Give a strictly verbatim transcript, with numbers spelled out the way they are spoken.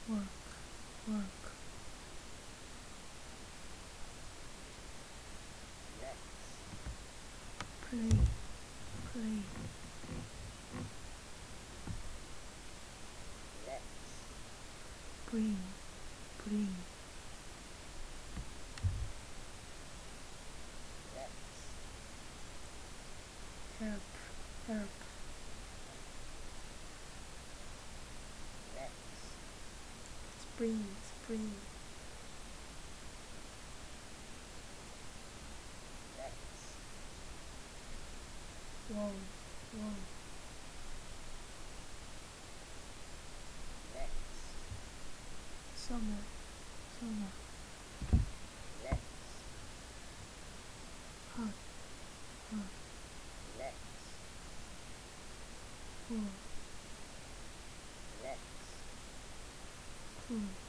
work, work. Play, play. Bring, bring. Help, help. Spring, spring. Wow, wow. Summer, summer. Hot, hot. Cool, cool.